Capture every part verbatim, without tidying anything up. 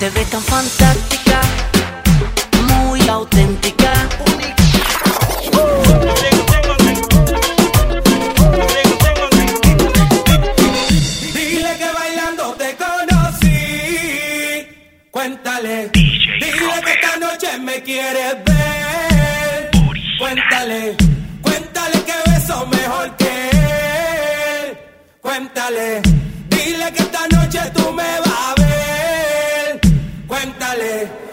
Te ves tan fantástica, muy auténtica. Dile que bailando te conocí. Cuéntale. Dile que esta noche me quieres ver. Cuéntale. Cuéntale que beso mejor que él. Cuéntale. Dile que esta noche tú me vas a ver. Cuéntale.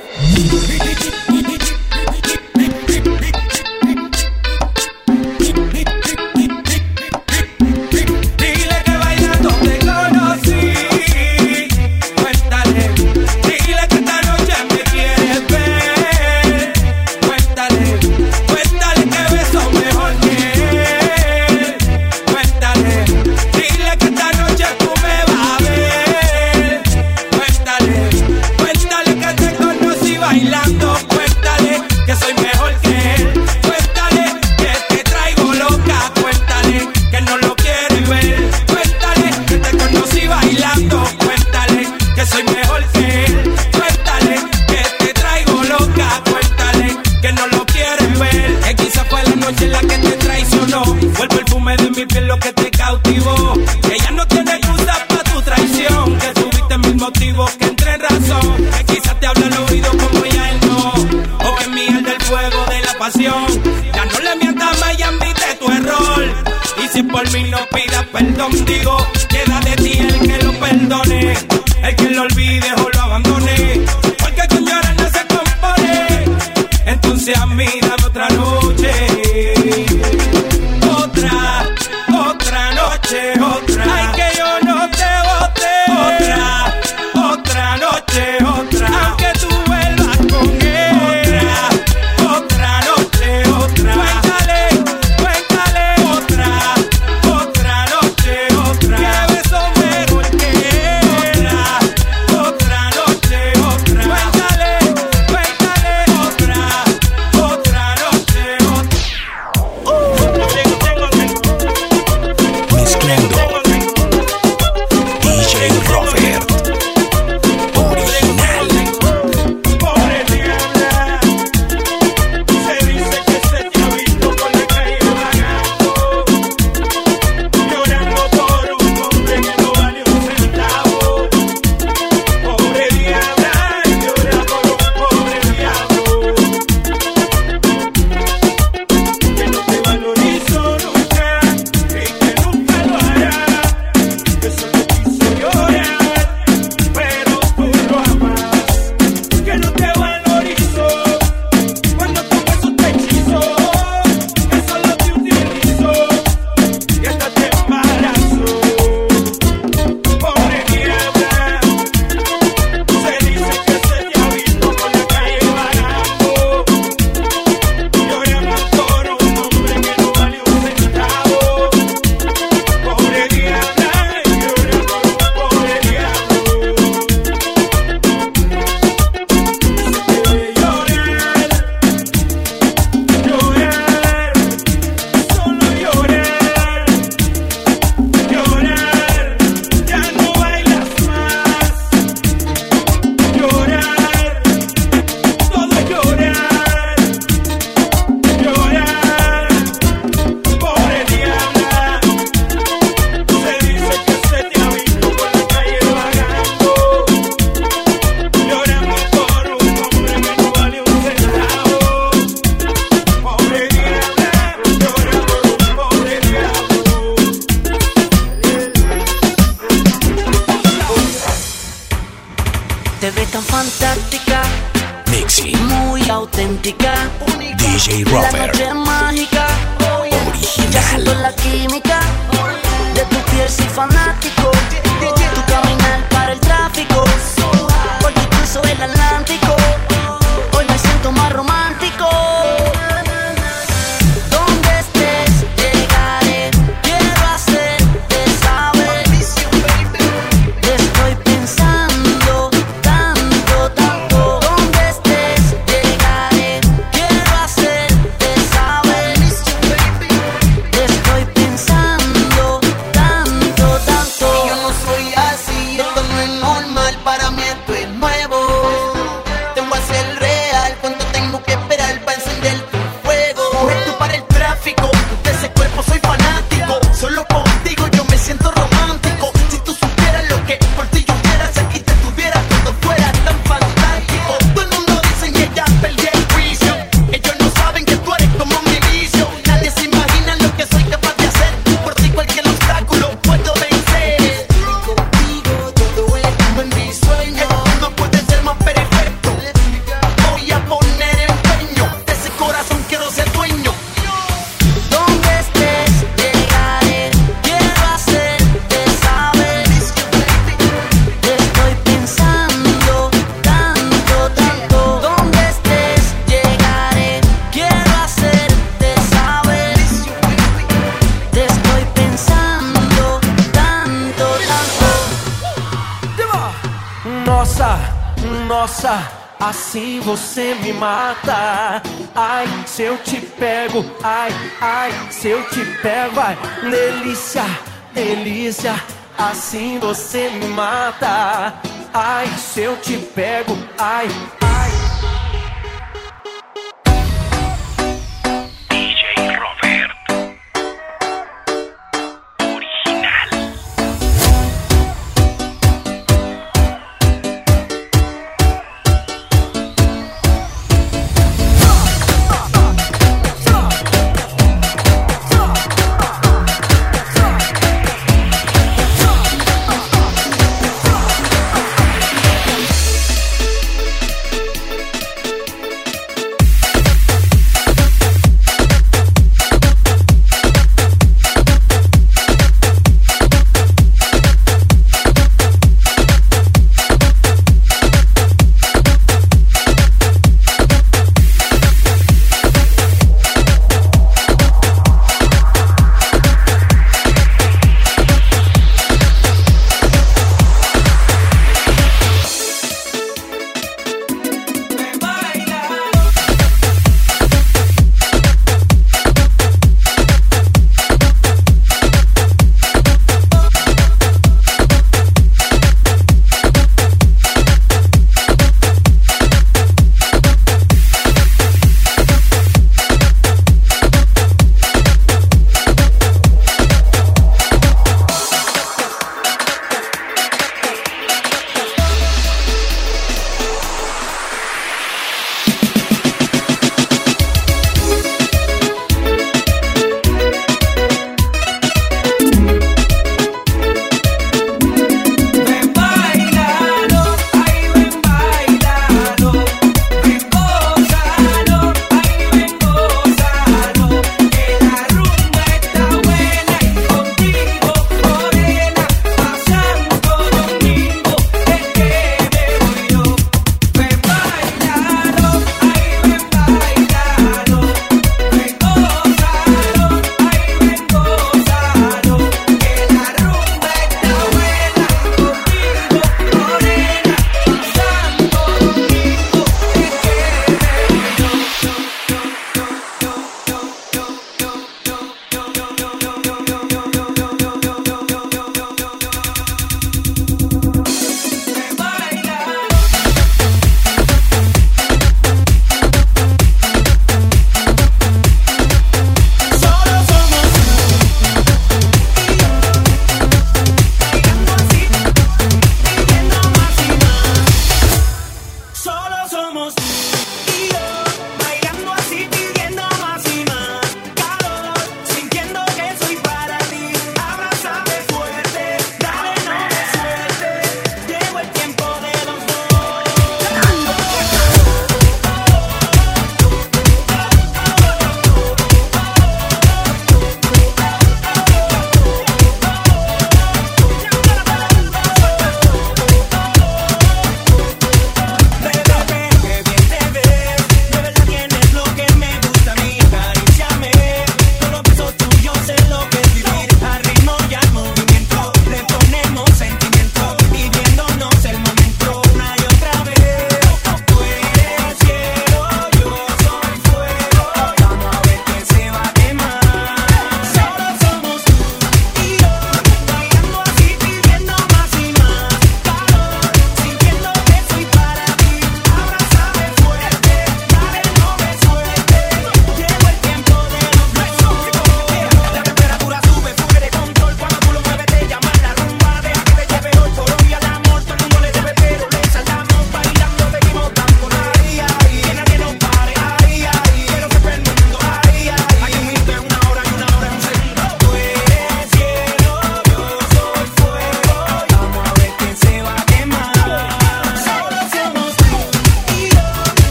Dile que bailando te conocí. Cuéntale. Dile que esta noche me quieres ver. Cuéntale. Cuéntale que beso mejor que él. Cuéntale. Dile que esta noche tú me vas a ver. Cuéntale. Cuéntale que te conocí bailando. Cuéntale que soy mejor que él. Cuéntale que te traigo loca. Cuéntale que no lo quieres ver. Cuéntale que te conocí bailando. Cuéntale que soy mejor que él. Cuéntale que te traigo loca. Cuéntale que no lo quieres ver. Que quizá fue la noche en la que te traicionó. Fue el perfume de mi piel lo que te cautivó. Que ya no tiene excusa para tu traición. Que tuviste mil motivos que entre en razón. Que quizás te habla al oído como ya él no. O que miel del fuego de la pasión. Ya no le mientas más y admite tu error. Y si por mí no pidas perdón, digo, queda de ti el que lo perdone. El que lo olvide o lo abandone. Porque con llorar no se compone. Entonces a mí dame otra noche. Otra, otra noche, otra. Ay, que yo no te bote. Otra, otra noche, otra. Aunque tú vuelvas con él. Otra, otra noche, otra. Cuéntale, cuéntale. Otra, otra noche, otra. Que beso mejor que él. Otra, otra noche, otra. Cuéntale, cuéntale. Otra, otra noche, otra. Mezclando D J Robert Original. Pobre diabla, se dice que se te ha visto por la calle vagando, llorando por un hombre que no vale un centavo. Pobre diabla, llora por un pobre diablo que no te valorizó nunca y que nunca lo hará. Que solo quiso llorar, pero tú lo amas. Que no te valorizó cuando tu beso te hechizó. Que solo te utilizó y hasta te embarazó. Pobre diabla, se dice que se te ha visto por la calle vagando, llorando por un hombre que no vale un centavo. Pobre diabla, llora por un pobre diablo. Se te ve llorar, llorar, solo llorar, llorar, ya no bailas más. Llorar, todo llorar, llorar. Pobre diabla, se dice que se te ha visto por la calle vagando, llorando por un hombre que no vale un centavo. Pobre diabla, llora por un pobre diablo. Te ves tan fantástica, Mixing muy auténtica. D J La Robert noche es mágica, ya siento Original. la química de tu piel, soy fanático. Tu caminar para el tráfico, porque cruzo el Atlántico. Hoy me siento más romántico. Donde estés, llegaré. Quiero hacerte saber. Te estoy pensando tanto, tanto. Donde estés, llegaré. Quiero hacerte saber. Te estoy pensando tanto, tanto. Yo no soy así, esto no Nossa, assim você me mata. Ai, se eu te pego, ai, ai, se eu te pego, vai. Delícia, delícia, assim você me mata. Ai, se eu te pego, ai, ai. D J Roberto. Original.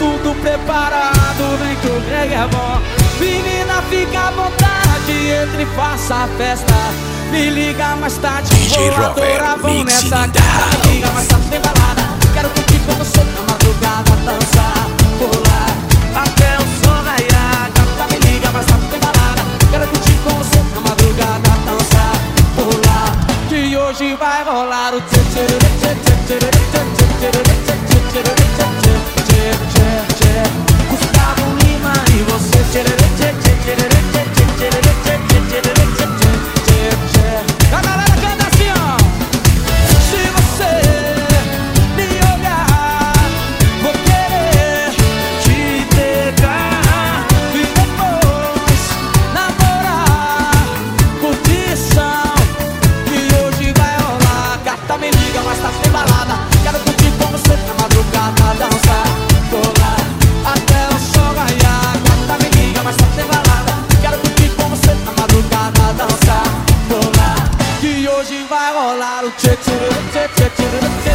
tudo preparado, vem que o reggae é bom. Menina, fica à vontade, entre e faça a festa. Me liga mais tarde, D J vou Robert, adorar, vamos mixing nessa in the casa. Me liga house. mais tarde, tem balada. Quero curtir com você na madrugada, dançar, pular até o sol raiar. Gata, me liga mais tarde, tem balada. Quero curtir com você na madrugada, dançar, pular. Que hoje vai rolar o tchê tchê tchê tchê tchê tchê tchê tchê tchê tchê tchê. Gustavo Lima e você tchê tchê tchê tchê tchê tchê tchê tchê tchê tchê. A galera canta assim, ó. Se você me olhar, vou querer te pegar e depois namorar, curtição. E hoje vai rolar. Gata, me liga, mas tá sem balada. Quero curtir com você na madrugada, dançar, pular até o sol raiar. Gata, me liga, mas tá sem balada. Quero curtir com você na madrugada, dançar, pular. Que hoje vai rolar o tchê tchê tchê tchê tchê tchê.